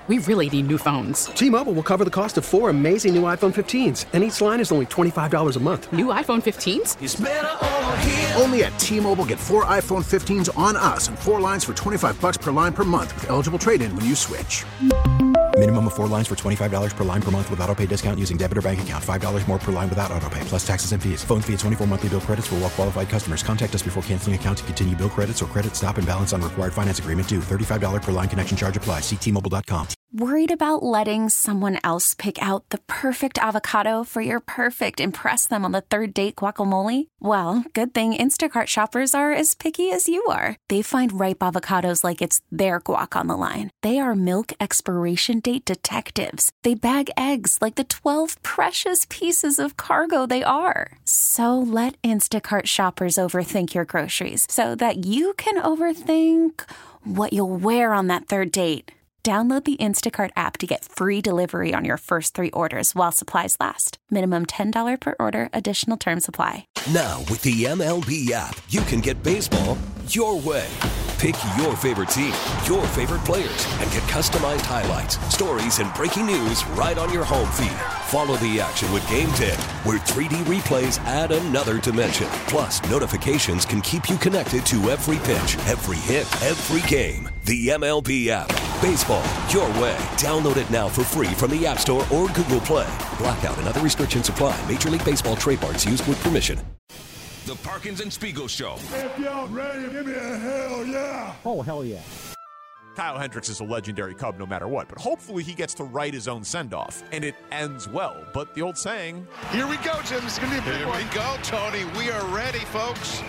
We really need new phones. T-Mobile will cover the cost of 4 amazing new iPhone 15s, and each line is only $25 a month. New iPhone 15s? It's better over here. Only at T-Mobile, get 4 iPhone 15s on us and 4 lines for $25 per line per month with eligible trade-in when you switch. Minimum of 4 lines for $25 per line per month with autopay discount using debit or bank account. $5 more per line without autopay, plus taxes and fees. Phone fee at 24 monthly bill credits for well-qualified customers. Contact us before canceling account to continue bill credits or credit stop and balance on required finance agreement due. $35 per line connection charge applies. See T-Mobile.com. Worried about letting someone else pick out the perfect avocado for your perfect impress them on the third date guacamole? Well, good thing Instacart shoppers are as picky as you are. They find ripe avocados like it's their guac on the line. They are milk expiration date detectives. They bag eggs like the 12 precious pieces of cargo they are. So let Instacart shoppers overthink your groceries so that you can overthink what you'll wear on that third date. Download the Instacart app to get free delivery on your first 3 orders while supplies last. Minimum $10 per order. Additional terms apply. Now, with the MLB app, you can get baseball your way. Pick your favorite team, your favorite players, and get customized highlights, stories, and breaking news right on your home feed. Follow the action with Game Day, where 3D replays add another dimension. Plus, notifications can keep you connected to every pitch, every hit, every game. The MLB app. Baseball your way. Download it now for free from the App Store or Google Play. Blackout and other restrictions apply. Major League Baseball trademarks used with permission. The Parkins and Spiegel Show. If y'all ready, give me a hell yeah. Oh, hell yeah. Kyle Hendricks is a legendary Cub no matter what, but hopefully he gets to write his own send-off, and it ends well. But the old saying... Here we go, Jim. It's going to be a big one. Here we go, Tony. We are ready, folks.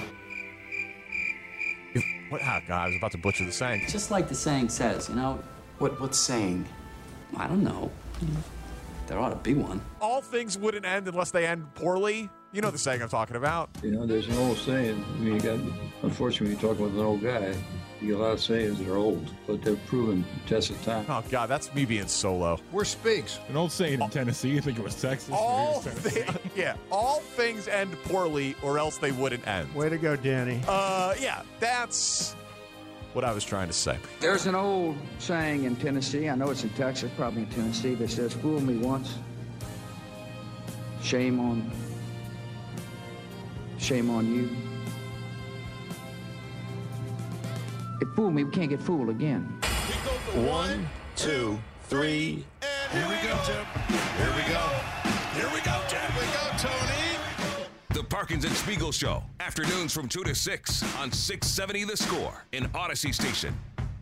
What? Oh, God, I was about to butcher the saying. Just like the saying says, you know. What's saying? I don't know. There ought to be one. All things wouldn't end unless they end poorly. You know the saying I'm talking about. You know, there's an old saying. I mean, unfortunately, when you're talking with an old guy, you get a lot of sayings that are old, but they're proven the test of time. Oh, God, that's me being solo. We're Spigs. An old saying in Tennessee. You think it was Texas? All things end poorly or else they wouldn't end. Way to go, Danny. Yeah, that's what I was trying to say. There's an old saying in Tennessee, I know it's in Texas, probably in Tennessee, that says, fool me once, shame on you. It fooled me, we can't get fooled again. 1, 2, 3, and here we go, Jim. Here we go. Here we go, Jim. Here we go, Tony. The Parkins and Spiegel Show. Afternoons from 2 to 6 on 670 The Score in Odyssey Station.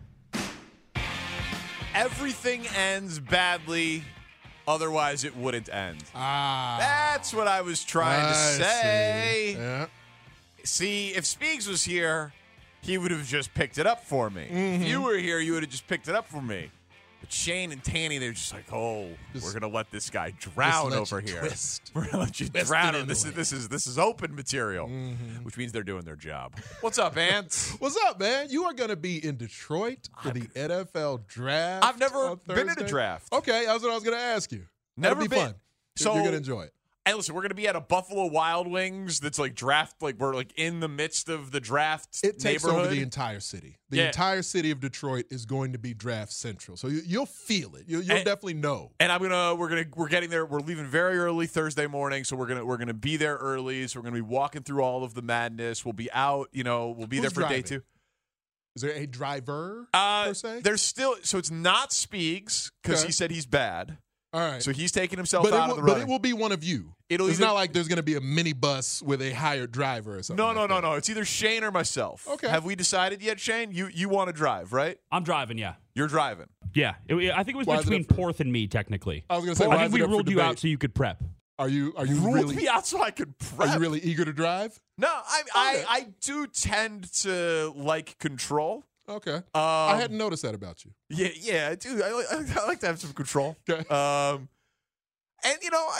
Everything ends badly, otherwise it wouldn't end. That's what I was trying to say. Yeah. See, if Spiegs was here, he would have just picked it up for me. Mm-hmm. If you were here, you would have just picked it up for me. But Shane and Tanny, they're just like, we're going to let this guy drown over here. We're going to let you drown him. This is open material, which means they're doing their job. What's up, Ants? What's up, man? You are going to be in Detroit for the NFL draft. I've never been in a draft. Okay, that's what I was going to ask you. Never That'll be fun. So you're going to enjoy it. And listen, we're going to be at a Buffalo Wild Wings that's like draft, like we're like in the midst of the draft It takes neighborhood. over the entire city. The entire city of Detroit is going to be draft central. So you'll feel it. You'll definitely know. And we're getting there. We're leaving very early Thursday morning, so we're gonna be there early. So we're gonna be walking through all of the madness. We'll be out. We'll be there for driving? day 2. Is there a driver per se? There's still, so it's not Spiegs because he said he's bad. All right. So he's taking himself out of the running. But it will be one of you. It's not like there's going to be a minibus with a hired driver or something. No. It's either Shane or myself. Okay. Have we decided yet, Shane? You want to drive, right? I'm driving, yeah. You're driving. Yeah. I think it was between Porth and me, technically. I was going to say, I think we ruled you out so you could prep. Are you ruled really me out so I could prep? Are you really eager to drive? No, I do tend to like control. Okay. I hadn't noticed that about you. Yeah, I do. I like to have some control. Okay. And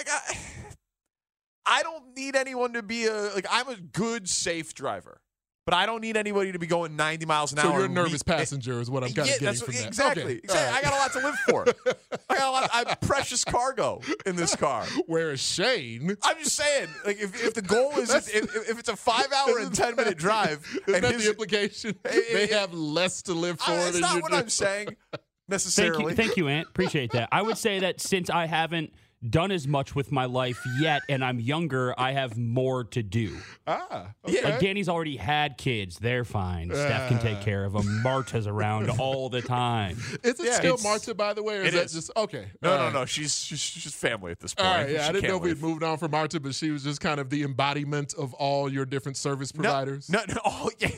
I don't need anyone to be I'm a good, safe driver. But I don't need anybody to be going 90 miles an hour. So you're a nervous passenger is what I'm kind of getting from that. Exactly. Okay. Exactly. I got a lot to live for. I have precious cargo in this car. Whereas Shane... I'm just saying, if the goal is, if it's a 5-hour and 10-minute drive... Is that the implication? They have less to live for than you do. That's not what I'm saying. necessarily. Thank you, Ant. Appreciate that. I would say that since I haven't done as much with my life yet and I'm younger, I have more to do. Okay. Like Danny's already had kids. They're fine. Steph can take care of them. Marta's around all the time. Is it still Marta, by the way? Or is that just okay? No. She's family at this point. All right, yeah. She I didn't know if leave. we'd moved on from Marta, but she was just kind of the embodiment of all your different service providers. No. Oh, yeah.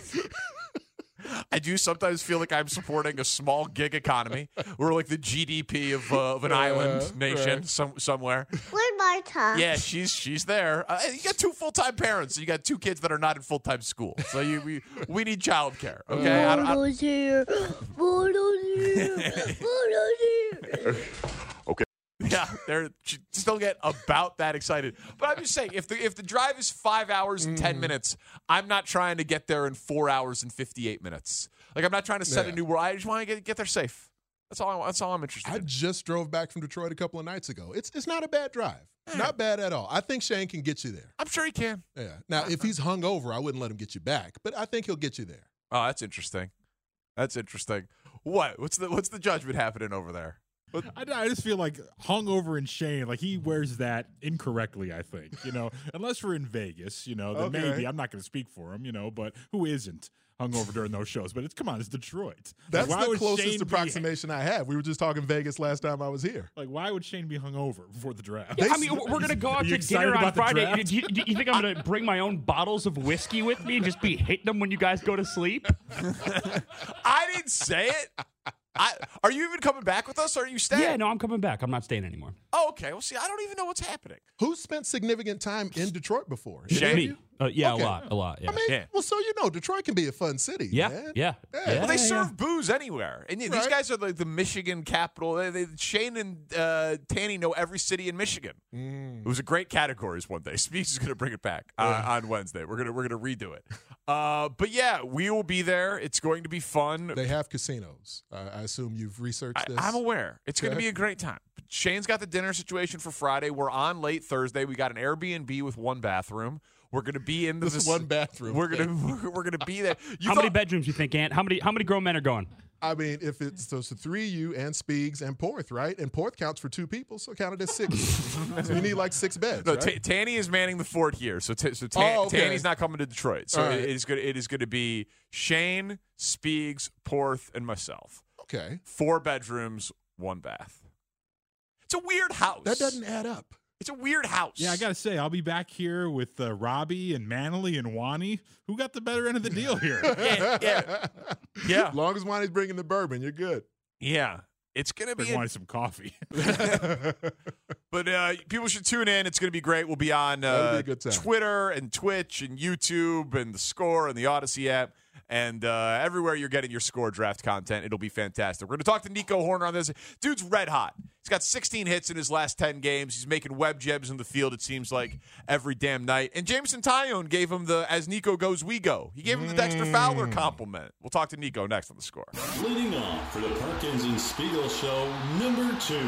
I do sometimes feel like I'm supporting a small gig economy. We're like the GDP of an island nation somewhere. Where's Marta? Yeah, she's there. You got 2 full-time parents. You got 2 kids that are not in full-time school. So we need childcare. Okay. Marta's here. Marta's here. Marta's here. Okay. Yeah, they're still get about that excited. But I'm just saying, if the drive is 5 hours and 10 minutes, I'm not trying to get there in 4 hours and 58 minutes. Like, I'm not trying to set a new world. I just want to get there safe. That's all I'm interested in. I just drove back from Detroit a couple of nights ago. It's not a bad drive. Not bad at all. I think Shane can get you there. I'm sure he can. Yeah. Now, if he's hungover, I wouldn't let him get you back, but I think he'll get you there. Oh, that's interesting. What's the judgment happening over there? I just feel like hungover and Shane, like he wears that incorrectly, I think. Unless we're in Vegas, then maybe I'm not going to speak for him, but who isn't hungover during those shows? But it's Detroit. That's like, the closest approximation I have. We were just talking Vegas last time I was here. Like, why would Shane be hungover before the draft? Yeah, I mean, we're going to go out to dinner on Friday. Do you think I'm going to bring my own bottles of whiskey with me and just be hitting them when you guys go to sleep? I didn't say it. Are you even coming back with us, or are you staying? Yeah, no, I'm coming back. I'm not staying anymore. Oh, okay. Well, see, I don't even know what's happening. Who spent significant time in Detroit before? Me. Yeah, okay. A lot. Yeah. I mean, well, so Detroit can be a fun city. Yeah, man. Yeah. Well, they serve booze anywhere, and these guys are like the Michigan capital. Shane and Tanny know every city in Michigan. It was a great categories one day. Speaks is going to bring it back on Wednesday. We're gonna redo it. But yeah, we will be there. It's going to be fun. They have casinos. I assume you've researched this. I'm aware. It's going to be a great time. Shane's got the dinner situation for Friday. We're on late Thursday. We got an Airbnb with 1 bathroom. We're going to be in this 1 bathroom. We're going to be there. How many bedrooms you think, Ant? How many grown men are going? I mean, if it's so 3 you and Speegs and Porth, right? And Porth counts for 2 people, so count it as 6. So you need like 6 beds. No, right? Tanny is manning the fort here, so Tanny's not coming to Detroit. So it is going to be Shane, Speegs, Porth, and myself. Okay, 4 bedrooms, 1 bath. It's a weird house. That doesn't add up. It's a weird house. Yeah, I got to say, I'll be back here with Robbie and Manley and Wani. Who got the better end of the deal here? Yeah. As long as Wani's bringing the bourbon, you're good. Yeah. It's going to be Wani some coffee. But people should tune in. It's going to be great. We'll be on Twitter and Twitch and YouTube and the Score and the Odyssey app. And everywhere you're getting your Score draft content, it'll be fantastic. We're going to talk to Nico Horner on this. Dude's red hot. He's got 16 hits in his last 10 games. He's making web jebs in the field, it seems like, every damn night. And Jameson Taillon gave him the "as Nico goes, we go." He gave him the Dexter Fowler compliment. We'll talk to Nico next on the Score. Leading off for the Parkins and Spiegel Show, number 2,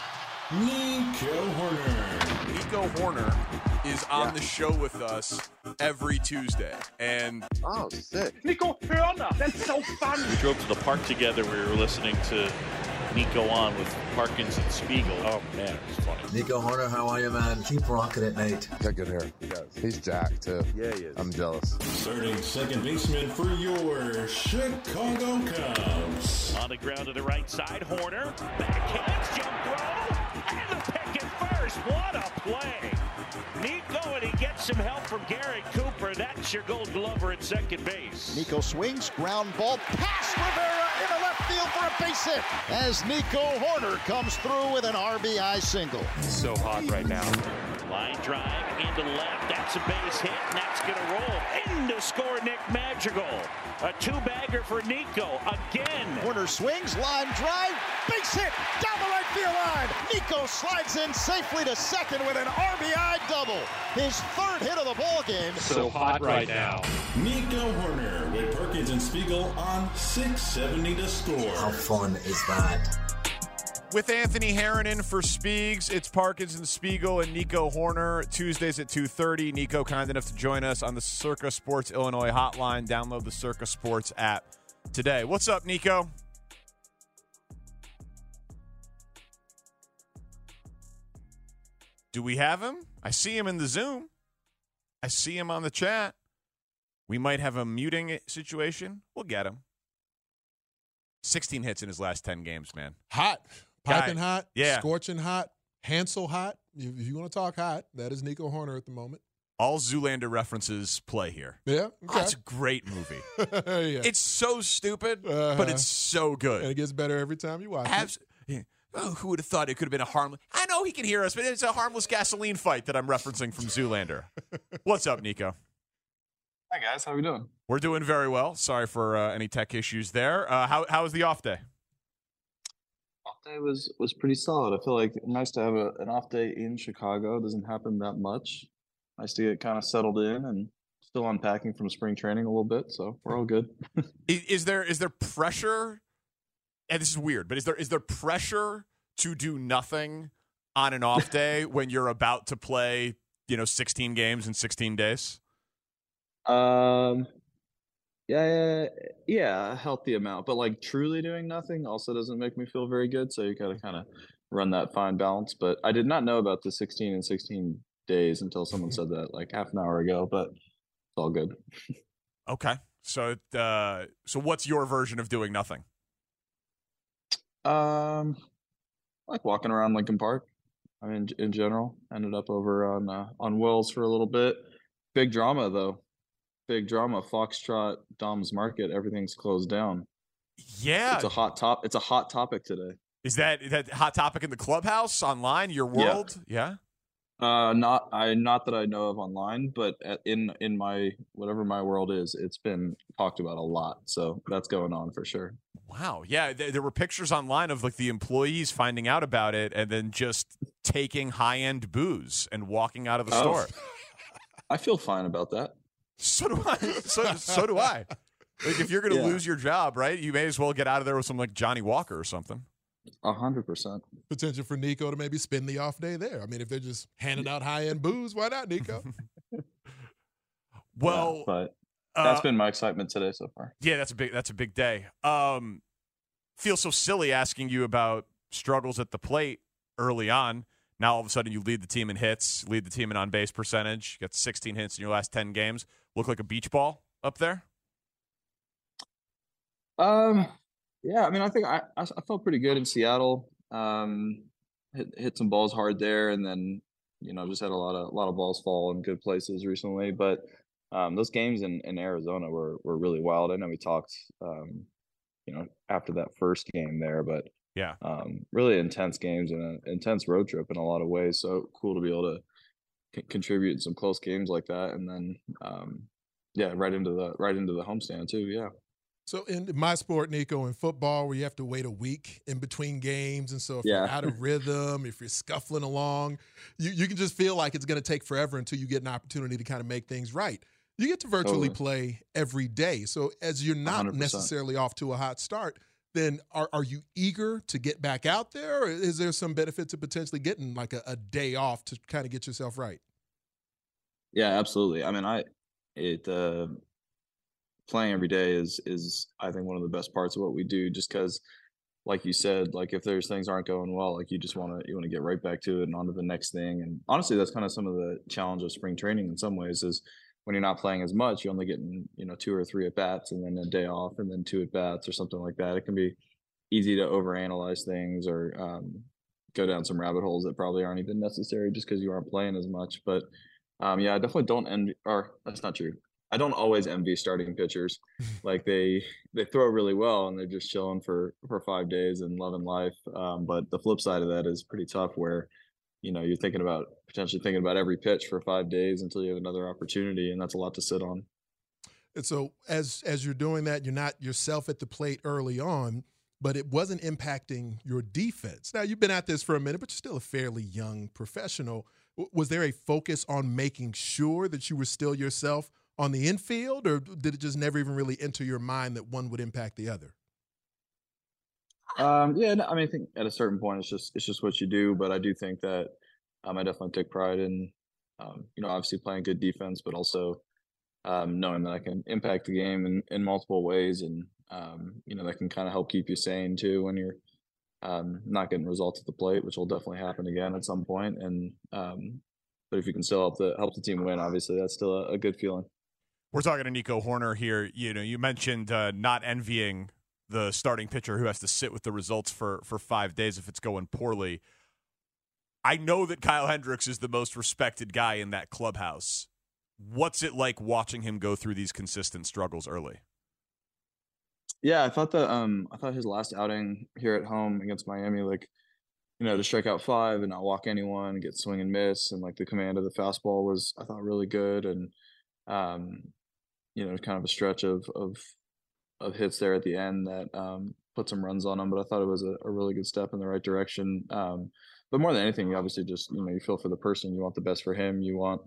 Nico Horner. Nico Horner is on the show with us every Tuesday. And sick. Nico Horner, that's so fun. We drove to the park together. We were listening to Nico on with Parkins and Spiegel. Oh, man, it was funny. Nico Horner, how are you, man? Keep rocking it, Nate. Got good hair. He does. He's jacked, too. Yeah, he is. I'm jealous. Starting second baseman for your Chicago Cubs. On the ground to the right side, Horner. Backhands, jump throw, and the pick at first. What a play. Nico, and he gets some help from Garrett Cooper. That's your Gold Glover at second base. Nico swings, ground ball, pass Rivera into left field for a base hit as Nico Horner comes through with an RBI single. So hot right now. Line drive into left. That's a base hit, and that's going to roll in to score Nick Madrigal. A 2-bagger for Nico again. Horner swings, line drive, base hit down the right field line. Nico slides in safely to second with an RBI double. His 3rd hit of the ball game. So hot right now. Nico Horner with Perkins and Spiegel on 670 to Score. How fun is that? With Anthony Herron in for Speegs, it's Parkins and Spiegel and Nico Horner. Tuesdays at 2:30. Nico kind enough to join us on the Circa Sports Illinois hotline. Download the Circa Sports app today. What's up, Nico? Do we have him? I see him in the Zoom. I see him on the chat. We might have a muting situation. We'll get him. 16 hits in his last 10 games, man. Hot. Piping hot. Yeah. Scorching hot. Hansel hot. If you want to talk hot, that is Nico Horner at the moment. All Zoolander references play here. Yeah. Okay. Oh, it's a great movie. Yeah. It's so stupid, but it's so good. And it gets better every time you watch it. Yeah. Oh, who would have thought it could have been a harmless... I know he can hear us, but it's a harmless gasoline fight that I'm referencing from Zoolander. What's up, Nico? Hi, guys. How are we doing? We're doing very well. Sorry for any tech issues there. How was the off day? Off day was pretty solid. I feel like nice to have an off day in Chicago. It doesn't happen that much. Nice to get kind of settled in and still unpacking from spring training a little bit, so we're all good. Is there pressure? And this is weird, but is there pressure to do nothing on an off day when you're about to play, 16 games in 16 days? Yeah, a healthy amount, but like truly doing nothing also doesn't make me feel very good. So you gotta kind of run that fine balance. But I did not know about the 16 and 16 days until someone said that like half an hour ago. But it's all good. Okay, so what's your version of doing nothing? Like walking around Lincoln Park. I mean, in general, ended up over on Wells for a little bit. Big drama though. Big drama. Foxtrot, Dom's Market, everything's closed down. Yeah, it's a hot topic today. Is that hot topic in the clubhouse, online, your world? Yeah. Not that I know of online, but in my whatever my world is, it's been talked about a lot. So that's going on for sure. Wow. Yeah, there were pictures online of like the employees finding out about it and then just taking high-end booze and walking out of the store. I feel fine about that. So do I. So do I. Like if you're going to lose your job, right? You may as well get out of there with some like Johnny Walker or something. 100%. Potential for Nico to maybe spend the off day there. I mean, if they're just handing out high-end booze, why not, Nico? Well, yeah, but that's been my excitement today so far. Yeah, that's a big day. Feel so silly asking you about struggles at the plate early on. Now all of a sudden you lead the team in hits, lead the team in on-base percentage. You got 16 hits in your last 10 games. Look like a beach ball up there? Yeah, I mean, I think I felt pretty good in Seattle. Hit some balls hard there, and then just had a lot of balls fall in good places recently. But those games in Arizona were really wild. I know we talked, after that first game there, but yeah, really intense games and an intense road trip in a lot of ways. So cool to be able to contribute in some close games like that, and then right into the homestand too. Yeah. So in my sport, Nico, in football, where you have to wait a week in between games, and so if you're out of rhythm, if you're scuffling along, you can just feel like it's going to take forever until you get an opportunity to kind of make things right. You get to virtually play every day. So as you're not 100%. Necessarily off to a hot start, then are you eager to get back out there, or is there some benefit to potentially getting like a day off to kind of get yourself right? Yeah, absolutely. I mean, playing every day is I think one of the best parts of what we do, just because like you said, like if there's things aren't going well, like you want to get right back to it and on to the next thing. And honestly, that's kind of some of the challenge of spring training in some ways, is when you're not playing as much, you're only getting 2 or 3 at bats and then a day off and then 2 at bats or something like that. It can be easy to overanalyze things or go down some rabbit holes that probably aren't even necessary just because you aren't playing as much. But I definitely don't envy, or that's not true. I don't always envy starting pitchers. Like they throw really well and they're just chilling for 5 days and loving life. But the flip side of that is pretty tough, where you're potentially thinking about every pitch for 5 days until you have another opportunity, and that's a lot to sit on. And so as you're doing that, you're not yourself at the plate early on, but it wasn't impacting your defense. Now, you've been at this for a minute, but you're still a fairly young professional. Was there a focus on making sure that you were still yourself on the infield, or did it just never even really enter your mind that one would impact the other? I mean, I think at a certain point, it's just what you do. But I do think that I definitely take pride in, obviously playing good defense, but also knowing that I can impact the game in multiple ways, and that can kind of help keep you sane too when you're not getting results at the plate, which will definitely happen again at some point. And but if you can still help the team win, obviously that's still a good feeling. We're talking to Nico Horner here. You mentioned not envying the starting pitcher who has to sit with the results for 5 days if it's going poorly. I know that Kyle Hendricks is the most respected guy in that clubhouse. What's it like watching him go through these consistent struggles early? Yeah, I thought his last outing here at home against Miami, like, to strike out 5 and not walk anyone, get swing and miss, and like the command of the fastball was, I thought, really good. And kind of a stretch of hits there at the end that put some runs on him. But I thought it was a really good step in the right direction. But more than anything, you obviously just, you feel for the person. You want the best for him. You want,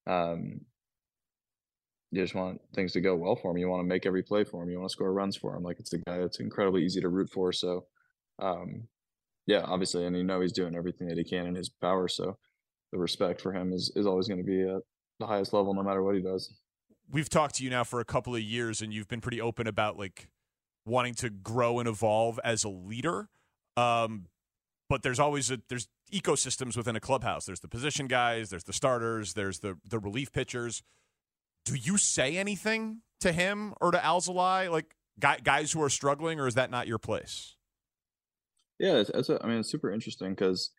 you just want things to go well for him. You want to make every play for him. You want to score runs for him. Like, it's a guy that's incredibly easy to root for. So, yeah, obviously, and he's doing everything that he can in his power. So the respect for him is always going to be at the highest level, no matter what he does. We've talked to you now for a couple of years, and you've been pretty open about like wanting to grow and evolve as a leader. But there's always there's ecosystems within a clubhouse. There's the position guys, there's the starters, there's the relief pitchers. Do you say anything to him or to Alzolay, like guys who are struggling, or is that not your place? Yeah, it's super interesting because,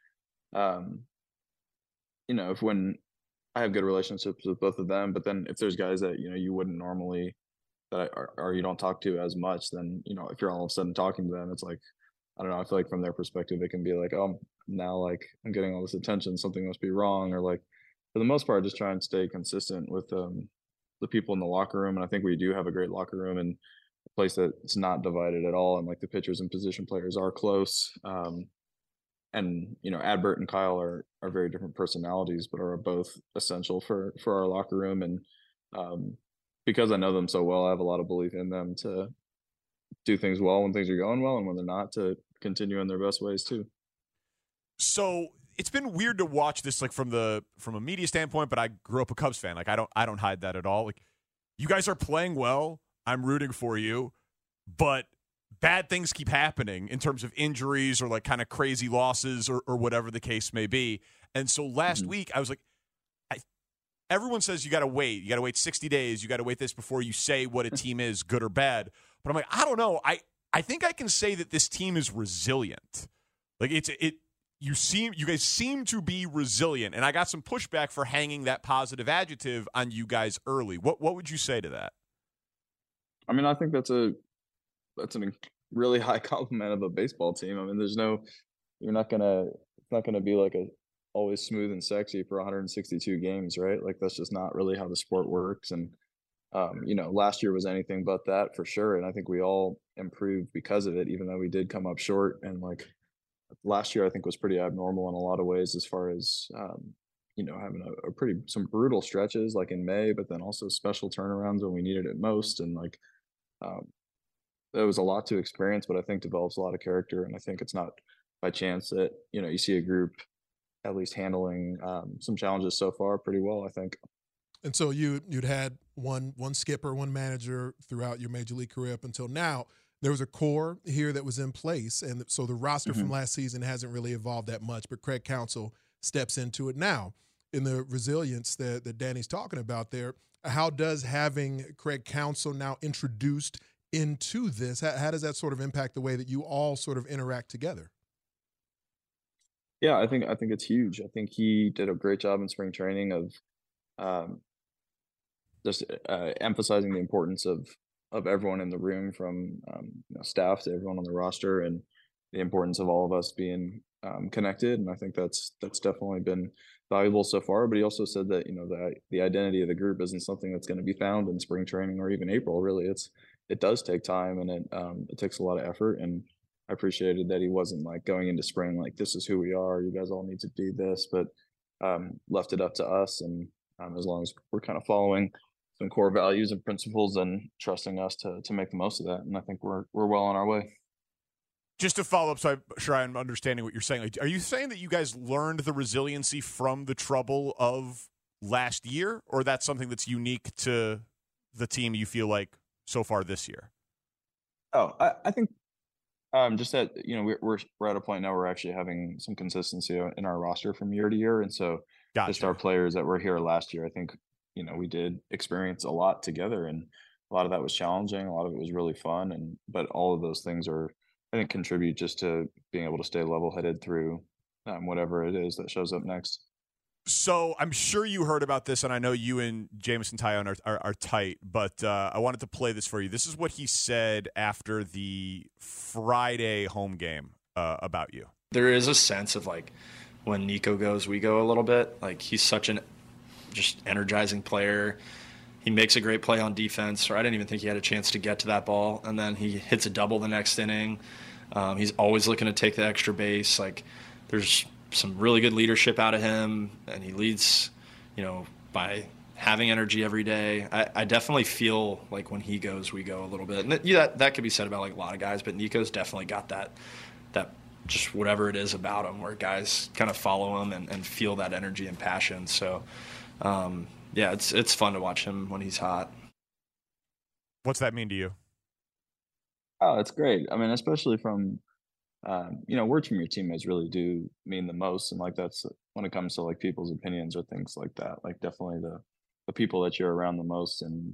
if when I have good relationships with both of them, but then if there's guys that, you wouldn't normally or you don't talk to as much, then, if you're all of a sudden talking to them, it's like, I don't know, I feel like from their perspective, it can be like, oh, now like I'm getting all this attention, something must be wrong. Or like, for the most part, just try and stay consistent with the people in the locker room. And I think we do have a great locker room and a place that's not divided at all. And like the pitchers and position players are close. And, Adbert and Kyle are very different personalities, but are both essential for our locker room. And because I know them so well, I have a lot of belief in them to do things well when things are going well, and when they're not, to continue in their best ways too. So it's been weird to watch this, like from a media standpoint, but I grew up a Cubs fan. Like I don't hide that at all. Like, you guys are playing well. I'm rooting for you, but bad things keep happening in terms of injuries or like kind of crazy losses or whatever the case may be. And so last week I was like, everyone says you got to wait. You got to wait 60 days. You got to wait this before you say what a team is, good or bad. But I'm like, I don't know. I think I can say that this team is resilient. Like you guys seem to be resilient. And I got some pushback for hanging that positive adjective on you guys early. What would you say to that? I mean, I think that's a really high compliment of a baseball team. I mean, it's not gonna be like always smooth and sexy for 162 games, right? Like, that's just not really how the sport works. And last year was anything but that, for sure. And I think we all improved because of it, even though we did come up short. And like last year, I think was pretty abnormal in a lot of ways, as far as having some brutal stretches like in May, but then also special turnarounds when we needed it most. And like there was a lot to experience, but I think develops a lot of character. And I think it's not by chance that you see a group at least handling some challenges so far pretty well, I think. And so you'd had one skipper, one manager throughout your major league career up until now. There was a core here that was in place, and so the roster from last season hasn't really evolved that much, but Craig Counsell steps into it now. In the resilience that Danny's talking about there, how does having Craig Counsell now introduced into this, how does that sort of impact the way that you all sort of interact together? Yeah, I think it's huge. I think he did a great job in spring training of just emphasizing the importance of everyone in the room, from staff to everyone on the roster, and the importance of all of us being connected. And I think that's definitely been valuable so far. But he also said that the identity of the group isn't something that's going to be found in spring training or even April. Really, it does take time, and it takes a lot of effort. And I appreciated that he wasn't like going into spring like, this is who we are, you guys all need to do this, but left it up to us. And as long as we're kind of following some core values and principles and trusting us to make the most of that. And I think we're well on our way. Just to follow up, so I'm sure I'm understanding what you're saying. Like, are you saying that you guys learned the resiliency from the trouble of last year, or that's something that's unique to the team you feel like so far this year? Oh, I think Just that, we're at a point now where we're actually having some consistency in our roster from year to year. And so just our players that were here last year, I think, we did experience a lot together, and a lot of that was challenging. A lot of it was really fun. But all of those things I think, contribute just to being able to stay level headed through whatever it is that shows up next. So I'm sure you heard about this, and I know you and Jameson Taillon are tight, but I wanted to play this for you. This is what he said after the Friday home game about you. There is a sense of, like, when Nico goes, we go a little bit. Like, he's such an just energizing player. He makes a great play on defense, or I didn't even think he had a chance to get to that ball, and then he hits a double the next inning. He's always looking to take the extra base. Like, there's some really good leadership out of him, and he leads, by having energy every day. I definitely feel like when he goes, we go a little bit. And that could be said about, like, a lot of guys, but Nico's definitely got that just whatever it is about him where guys kind of follow him and feel that energy and passion. So, yeah, it's fun to watch him when he's hot. What's that mean to you? Oh, it's great. I mean, especially from words from your teammates really do mean the most, and like that's when it comes to like people's opinions or things like that. Like definitely the people that you're around the most, and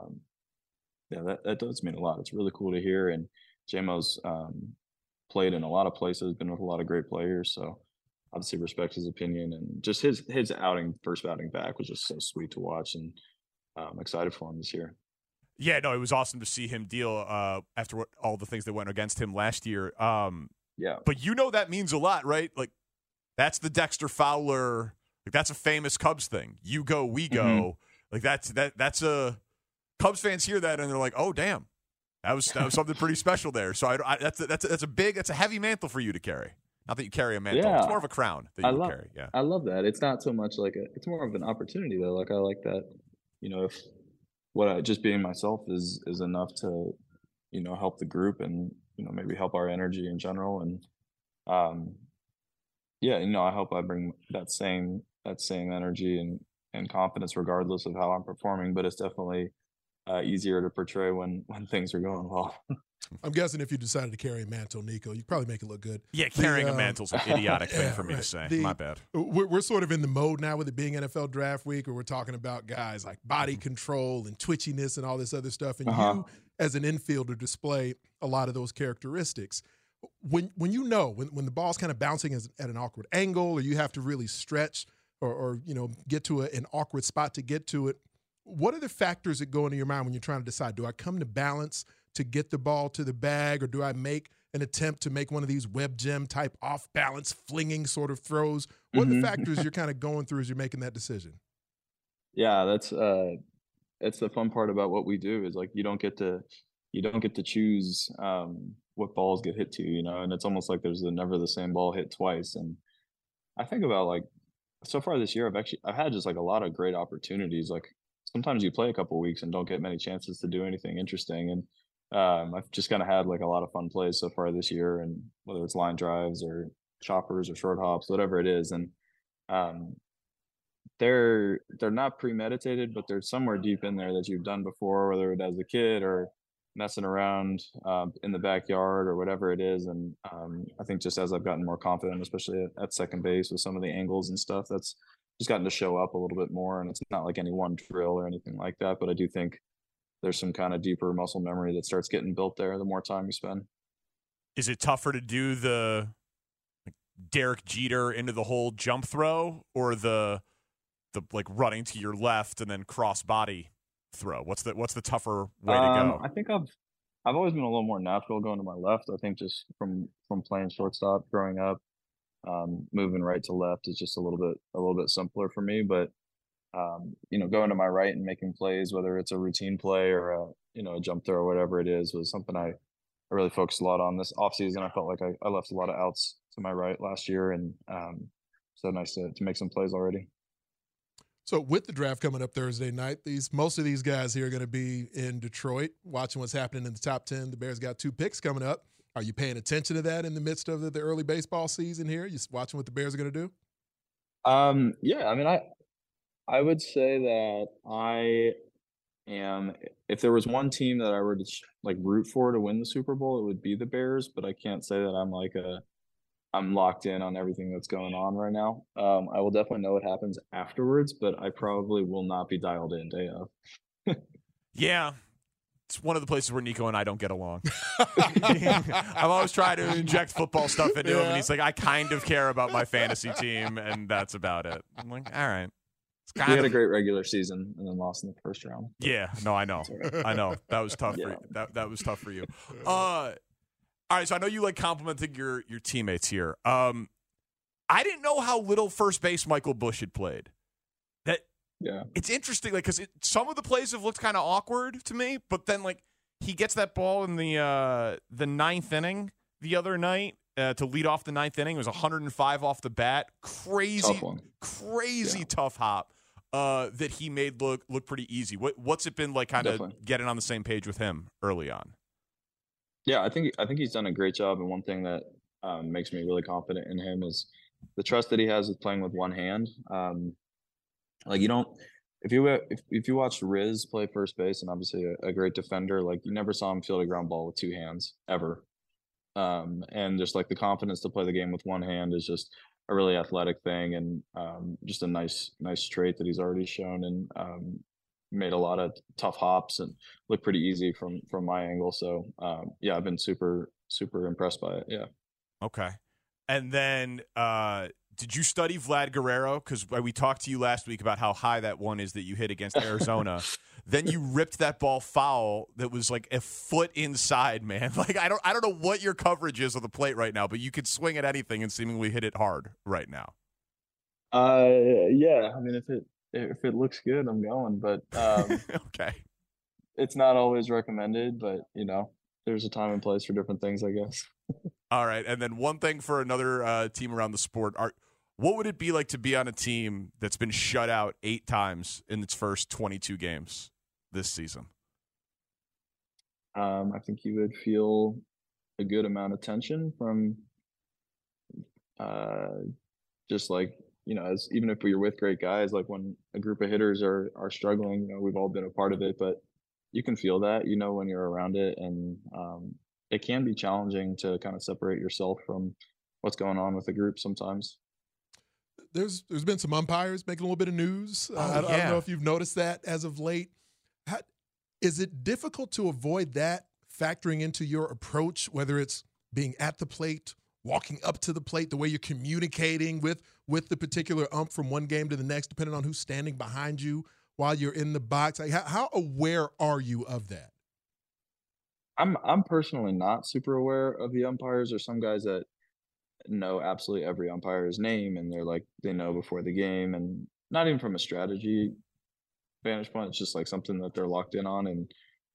that does mean a lot. It's really cool to hear. And JMO's played in a lot of places, been with a lot of great players, so obviously respect his opinion, and just his first outing back was just so sweet to watch, and I'm excited for him this year. Yeah, no, it was awesome to see him deal after all the things that went against him last year. Yeah. But that means a lot, right? Like, that's the Dexter Fowler, like, that's a famous Cubs thing. You go, we go. Mm-hmm. Like, that's a Cubs fans hear that and they're like, oh, damn, that was something pretty special there. So that's a heavy mantle for you to carry. Not that you carry a mantle; it's more of a crown that you carry. Yeah, I love that. It's not so much like it's more of an opportunity though. Like I like that. If just being myself is enough to, help the group and maybe help our energy in general. And I hope I bring that same energy and confidence regardless of how I'm performing. But it's definitely easier to portray when things are going well. I'm guessing if you decided to carry a mantle, Nico, you'd probably make it look good. Yeah, carrying a mantle's an idiotic thing for me to say. My bad. We're sort of in the mode now with it being NFL Draft Week, where we're talking about guys like body control and twitchiness and all this other stuff. And you, as an infielder, display a lot of those characteristics. When when the ball's kind of bouncing at an awkward angle, or you have to really stretch or get to an awkward spot to get to it, what are the factors that go into your mind when you're trying to decide, do I come to balance to get the ball to the bag, or do I make an attempt to make one of these web gem type off balance flinging sort of throws? What are the factors you're kind of going through as you're making that decision? Yeah, that's it's the fun part about what we do is like you don't get to choose what balls get hit to you, and it's almost like there's never the same ball hit twice. And I think about, like, so far this year I've had just like a lot of great opportunities. Like sometimes you play a couple weeks and don't get many chances to do anything interesting, and I've just kind of had like a lot of fun plays so far this year, and whether it's line drives or choppers or short hops, whatever it is. And they're not premeditated, but they're somewhere deep in there that you've done before, whether it as a kid or messing around in the backyard or whatever it is. And I think just as I've gotten more confident, especially at second base with some of the angles and stuff, that's just gotten to show up a little bit more. And it's not like any one drill or anything like that, but I do think there's some kind of deeper muscle memory that starts getting built there the more time you spend. Is it tougher to do the Derek Jeter into the hole jump throw, or the like running to your left and then cross body throw? What's the tougher way to go? I think I've always been a little more natural going to my left. I think just from playing shortstop growing up, moving right to left is just a little bit simpler for me. But going to my right and making plays, whether it's a routine play or a jump throw or whatever it is, was something I really focused a lot on this offseason. I felt like I left a lot of outs to my right last year, and so nice to make some plays already. So with the draft coming up Thursday night, most of these guys here are going to be in Detroit watching what's happening in the top 10. The Bears got 2 picks coming up. Are you paying attention to that in the midst of the early baseball season here? You watching what the Bears are going to do? Yeah, I mean, I would say that I am. If there was one team that I were to like root for to win the Super Bowl, it would be the Bears. But I can't say that I'm locked in on everything that's going on right now. I will definitely know what happens afterwards, but I probably will not be dialed in day of. Yeah. It's one of the places where Nico and I don't get along. I'm always trying to inject football stuff into him, and he's like, I kind of care about my fantasy team, and that's about it. I'm like, all right. We had a great regular season and then lost in the first round. Yeah, no, I know. I know. That was tough for you. That was tough for you. All right, so I know you like complimenting your teammates here. I didn't know how little first base Michael Bush had played. Yeah, it's interesting, like, because some of the plays have looked kind of awkward to me, but then like he gets that ball in the ninth inning the other night to lead off the ninth inning. It was 105 off the bat, crazy tough hop that he made look pretty easy. What's it been like, kind of getting on the same page with him early on? Yeah, I think he's done a great job, and one thing that makes me really confident in him is the trust that he has with playing with one hand. Like, you don't, if you watched Riz play first base, and obviously a great defender, like, you never saw him field a ground ball with two hands ever. And just like the confidence to play the game with one hand is just a really athletic thing, and just a nice trait that he's already shown, and made a lot of tough hops and looked pretty easy from my angle. So yeah, I've been super impressed by it. Yeah. Okay. And then did you study Vlad Guerrero? Because we talked to you last week about how high that one is that you hit against Arizona. Then you ripped that ball foul that was like a foot inside, man. Like, I don't know what your coverage is on the plate right now, but you could swing at anything and seemingly hit it hard right now. Yeah. I mean, if it looks good, I'm going. But okay, it's not always recommended. But there's a time and place for different things, I guess. All right, and then one thing for another team around the sport. What would it be like to be on a team that's been shut out 8 times in its first 22 games this season? I think you would feel a good amount of tension from just like, as even if we were with great guys, like when a group of hitters are struggling, we've all been a part of it, but you can feel that, when you're around it, and it can be challenging to kind of separate yourself from what's going on with the group sometimes. There's been some umpires making a little bit of news. I don't know if you've noticed that as of late. Is it difficult to avoid that factoring into your approach, whether it's being at the plate, walking up to the plate, the way you're communicating with the particular ump from one game to the next, depending on who's standing behind you while you're in the box? Like, how aware are you of that? I'm personally not super aware of the umpires. There's some guys that know absolutely every umpire's name, and they know before the game, and not even from a strategy vantage point. It's just like something that they're locked in on, and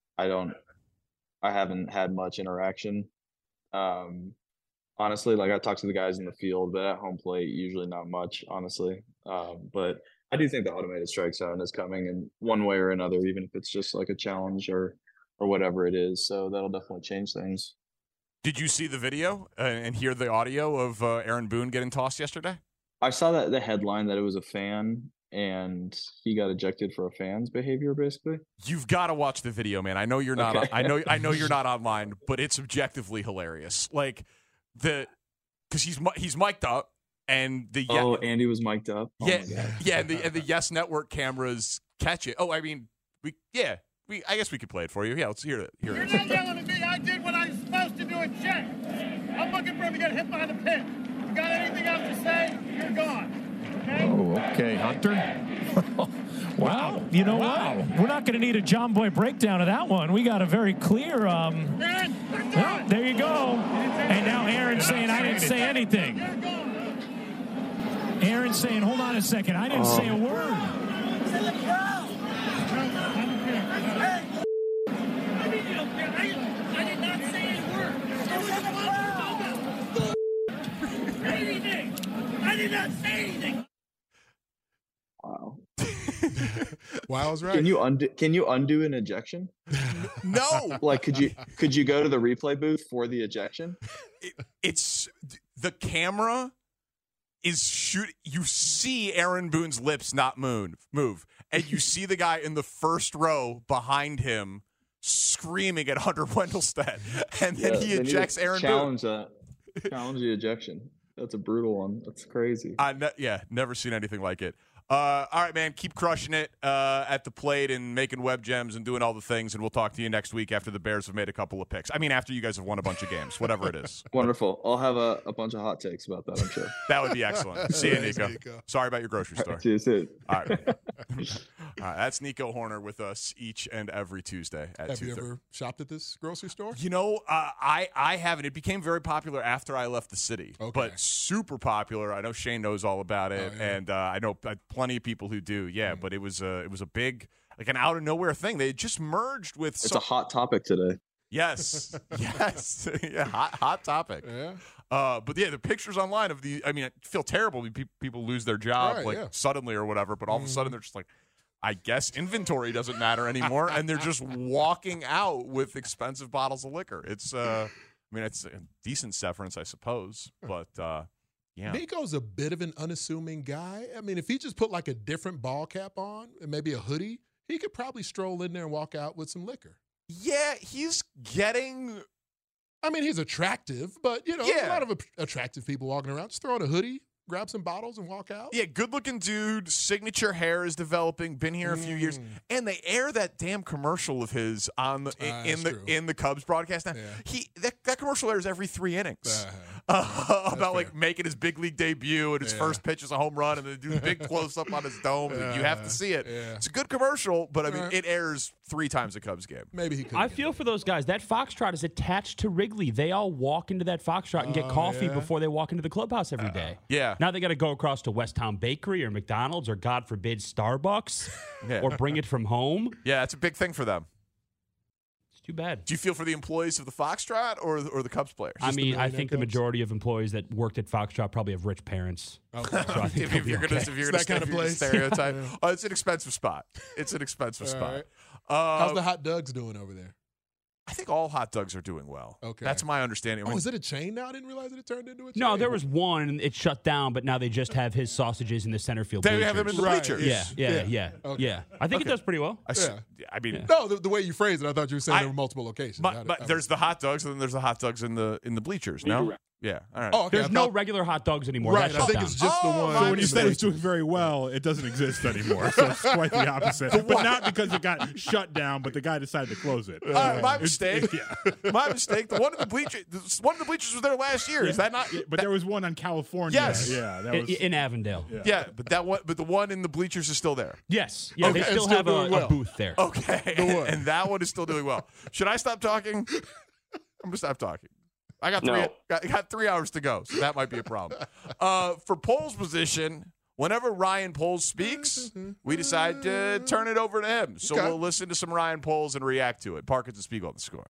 I haven't had much interaction. Honestly, like, I talk to the guys in the field, but at home plate, usually not much, honestly. But I do think the automated strike zone is coming in one way or another, even if it's just like a challenge or whatever it is. So that'll definitely change things. Did you see the video and hear the audio of Aaron Boone getting tossed yesterday? I saw that the headline that it was a fan and he got ejected for a fan's behavior, basically. You've got to watch the video, man. I know you're not. Okay. I know you're not online, but it's objectively hilarious. Like because he's mic'd up, and Andy was mic'd up. Oh yeah, yeah, and the Yes Network cameras catch it. Oh, I mean, I guess we could play it for you. Yeah, let's hear it. You're not yelling at me. I did what I was supposed to do in check. I'm looking for him to get hit behind the pin. You got anything else to say? You're gone. Okay? Oh, okay, Hunter. Wow. You know what? We're not going to need a John Boy breakdown of that one. We got a very clear. There you go. And now Aaron's saying I didn't say anything. Aaron's saying, hold on a second. I didn't say a word. I did not say anything. Wow. Wow's right. Can you undo an ejection? No. Like, could you go to the replay booth for the ejection? It's the camera is shoot. You see Aaron Boone's lips not move, and you see the guy in the first row behind him screaming at Hunter Wendelstedt, and then he ejects Aaron Boone. Challenge the ejection. That's a brutal one. That's crazy. Never seen anything like it. All right, man, keep crushing it at the plate and making web gems and doing all the things, and we'll talk to you next week after the Bears have made a couple of picks. I mean, after you guys have won a bunch of games, whatever it is. Wonderful. I'll have a bunch of hot takes about that, I'm sure. That would be excellent. See you, Nico. Sorry about your grocery store. See you soon. All right. All right, that's Nico Horner with us each and every Tuesday at 2:30. Have you ever shopped at this grocery store? You know, I haven't. It became very popular after I left the city, but super popular. I know Shane knows all about it, and I know plenty of people who do. Yeah, but it was a big, like an out of nowhere thing. They just merged with. It's a hot topic today. Yes, yes, yeah, hot topic. Yeah. But yeah, the pictures online of I mean, I feel terrible when people lose their job suddenly or whatever. But all of a sudden they're just like, I guess inventory doesn't matter anymore, and they're just walking out with expensive bottles of liquor. It's I mean, it's a decent severance, I suppose, but. Yeah. Nico's a bit of an unassuming guy. I mean, if he just put like a different ball cap on and maybe a hoodie, he could probably stroll in there and walk out with some liquor. Yeah, he's getting. I mean, he's attractive, but, you know, a lot of attractive people walking around. Just throw on a hoodie, grab some bottles, and walk out. Yeah, good-looking dude. Signature hair is developing. Been here a few years, and they air that damn commercial of his on the in the Cubs broadcast. Now, that commercial airs every 3 innings about like making his big league debut and his first pitch is a home run, and then do the big close up on his dome. You have to see it. It's a good commercial, but I mean, it airs 3 times a Cubs game. Maybe he could. I feel for those guys. That Foxtrot is attached to Wrigley. They all walk into that Foxtrot and get coffee before they walk into the clubhouse every day. Yeah. Now they got to go across to West Town Bakery or McDonald's or, God forbid, Starbucks or bring it from home. Yeah, it's a big thing for them. It's too bad. Do you feel for the employees of the Foxtrot or the Cubs players? I mean, I think the majority of employees that worked at Foxtrot probably have rich parents. Okay. So I think if you're going to stereotype, it's an expensive spot. It's an expensive spot. Right. How's the hot dogs doing over there? I think all hot dogs are doing well. Okay. That's my understanding. I mean, is it a chain now? I didn't realize it turned into a chain. No, there was one, and it shut down, but now they just have his sausages in the center field bleachers. They have them in the bleachers. Yeah. Okay. Yeah. I think it does pretty well. I mean, no, the way you phrased it, I thought you were saying there were multiple locations. But there's the hot dogs, and then there's the hot dogs in the bleachers. No. Yeah. All right. Oh, okay. There's no regular hot dogs anymore. Right. That I think shut it's down. just the one. So when you said it's doing very well, it doesn't exist anymore. So it's quite the opposite. But not because it got shut down, but the guy decided to close it. My mistake. My mistake. The one in the bleachers was there last year. Is that not? But there was one on California. Yes. Yeah. That was in Avondale. Yeah, but the one in the bleachers is still there. Yes. Yeah. Okay. They still have a booth there. Okay. And that one is still doing well. Should I stop talking? I'm gonna stop talking. I got 3 hours to go, so that might be a problem. For Poles' position, whenever Ryan Poles speaks, we decide to turn it over to him. So we'll listen to some Ryan Poles and react to it. Parkins and Spiegel on The Score.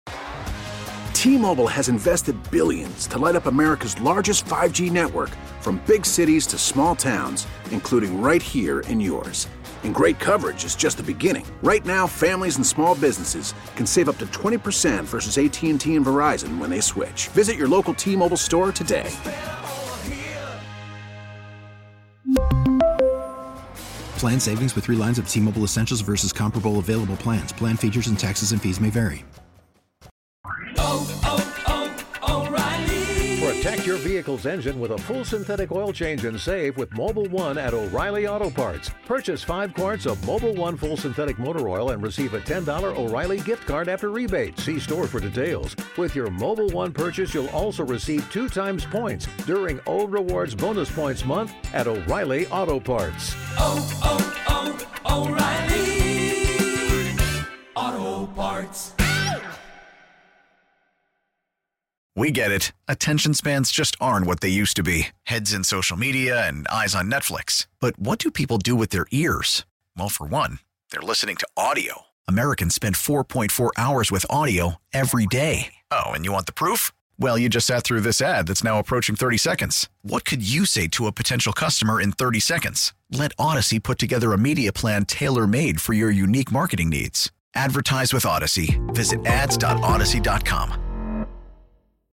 T-Mobile has invested billions to light up America's largest 5G network, from big cities to small towns, including right here in yours. And great coverage is just the beginning. Right now, families and small businesses can save up to 20% versus AT&T and Verizon when they switch. Visit your local T-Mobile store today. Plan savings with 3 lines of T-Mobile Essentials versus comparable available plans. Plan features and taxes and fees may vary. Protect your vehicle's engine with a full synthetic oil change and save with Mobil 1 at O'Reilly Auto Parts. Purchase 5 quarts of Mobil 1 full synthetic motor oil and receive a $10 O'Reilly gift card after rebate. See store for details. With your Mobil 1 purchase, you'll also receive 2 times points during O Rewards Bonus Points Month at O'Reilly Auto Parts. O'Reilly Auto Parts. We get it. Attention spans just aren't what they used to be. Heads in social media and eyes on Netflix. But what do people do with their ears? Well, for one, they're listening to audio. Americans spend 4.4 hours with audio every day. Oh, and you want the proof? Well, you just sat through this ad that's now approaching 30 seconds. What could you say to a potential customer in 30 seconds? Let Odyssey put together a media plan tailor-made for your unique marketing needs. Advertise with Odyssey. Visit ads.odyssey.com.